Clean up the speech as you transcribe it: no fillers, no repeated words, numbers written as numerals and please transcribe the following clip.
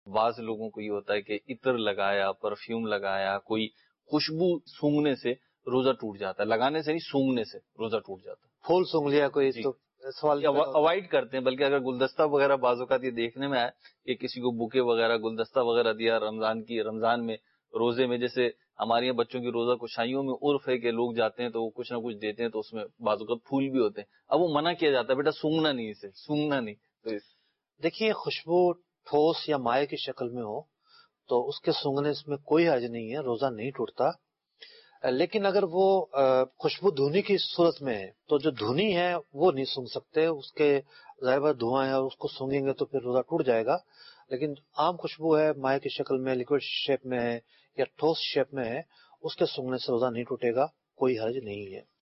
बाज लोगों को ये होता है कि इत्र लगाया, परफ्यूम लगाया, कोई खुशबू सूंघने से रोजा टूट जाता है, लगाने से नहीं सूंघने से रोजा टूट जाता है। फूल सूंघ लिया कोई जी, तो सवाल पैदा होता है। अवॉइड करते हैं, बल्कि अगर गुलदस्ता वगैरह बाज़-औक़ात ये देखने में आया कि किसी को बुके वगैरह गुलदस्ता वगैरह दिया रमजान में, रोजे में, जैसे हमारे यहाँ बच्चों की रोजा कुशाइयों में उर्फ है कि लोग जाते हैं तो वो कुछ ना कुछ देते हैं, तो उसमें बाज़-औक़ात फूल भी होते हैं। अब वो मना किया जाता है, बेटा सूंघना नहीं, इसे सूंघना नहीं। तो देखिए, खुशबू ठोस या माए की शक्ल में हो तो उसके सूंघने में कोई हर्ज नहीं है, रोजा नहीं टूटता। लेकिन अगर वो खुशबू धुनी की सूरत में है तो जो धुनी है वो नहीं सूंघ सकते, उसके ज़ाहिर धुआं है, उसको सूंघेंगे तो फिर रोजा टूट जाएगा। लेकिन आम खुशबू है, माए की शक्ल में, लिक्विड शेप में है या ठोस शेप में है, उसके सूंघने से रोजा नहीं टूटेगा, कोई हर्ज नहीं है।